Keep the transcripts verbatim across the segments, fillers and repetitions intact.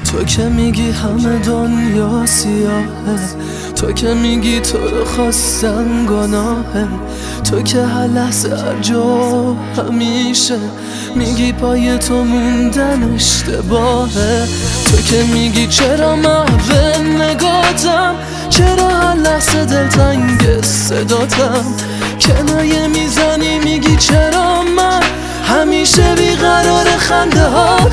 تو که میگی همه دنیا سیاهه، تو که میگی تو رو خواستن گناهه، تو که هر لحظه هر جا همیشه میگی پای تو موندن اشتباهه. تو که میگی چرا محو نگاتم، چرا هر لحظه دلتنگ صداتم، کنایه میزنی میگی چرا من همیشه بیقرار خنده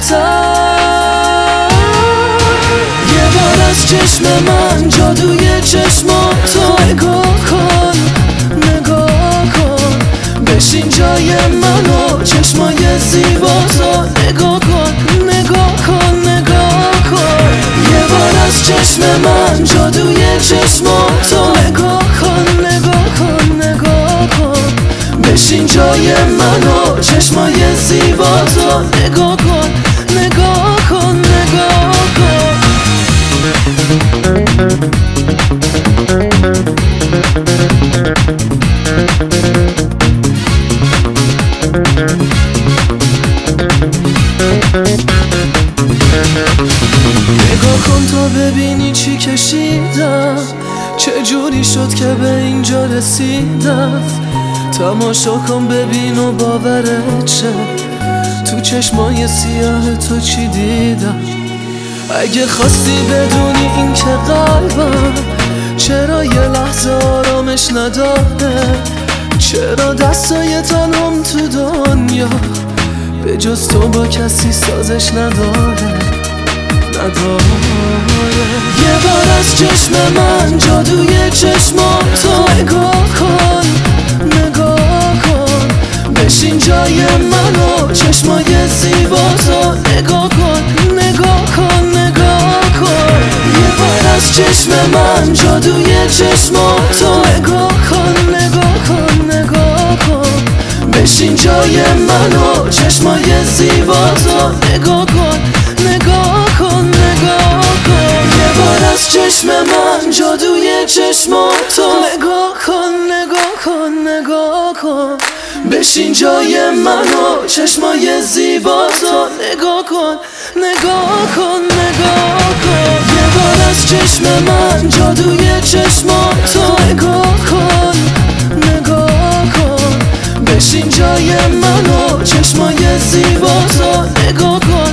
هاتم. یه بار از چشم من جادوی چشماتو نگاه کن، نگاه کن، بشین جای منو چشمای زیباتو نگاه کن، نگاه کن، نگاه کن. یه بار از چشم من جادوی چشماتو نگاه کن، نگاه کن، نگاه کن، بشین جای منو چشمای زیباتو نگاه کن، نگاه کن، نگاه کن. نگاه کن تا ببینی چی کشیدم، چه جوری شد که به اینجا رسیدم. تماشا کن ببین و باورت شه، تو چشمای سیاه تو چی دیدم. اگه خواستی بدونی این که قلبم چرا یه لحظه آرامش نداره، چرا دستای تنم تو دنیا به جز تو با کسی سازش نداره، نداره. یه بار از چشم من جادوی چشماتو نگاه کن، نگاه کن، بشین جای منو چشمای زیباتو نگاه کن، نگاه کن، نگاه کن. یه بار از چشم من جادوی چشماتو نگاه کن، نگاه کن، نگاه کن، بشین جای منو چشمای زیباتو نگاه کن، نگاه کن، نگاه کن. یه بار از چشم من جادوی چشماتو نگاه کن، نگاه کن، نگاه کن، بشین جای منو چشمای زیباتو نگاه کن، نگاه کن، نگاه کن. یه بار از چشم من جادوی چشماتو نگاه کن، نگاه کن، بشین جای منو چشمای زیباتو نگاه کن.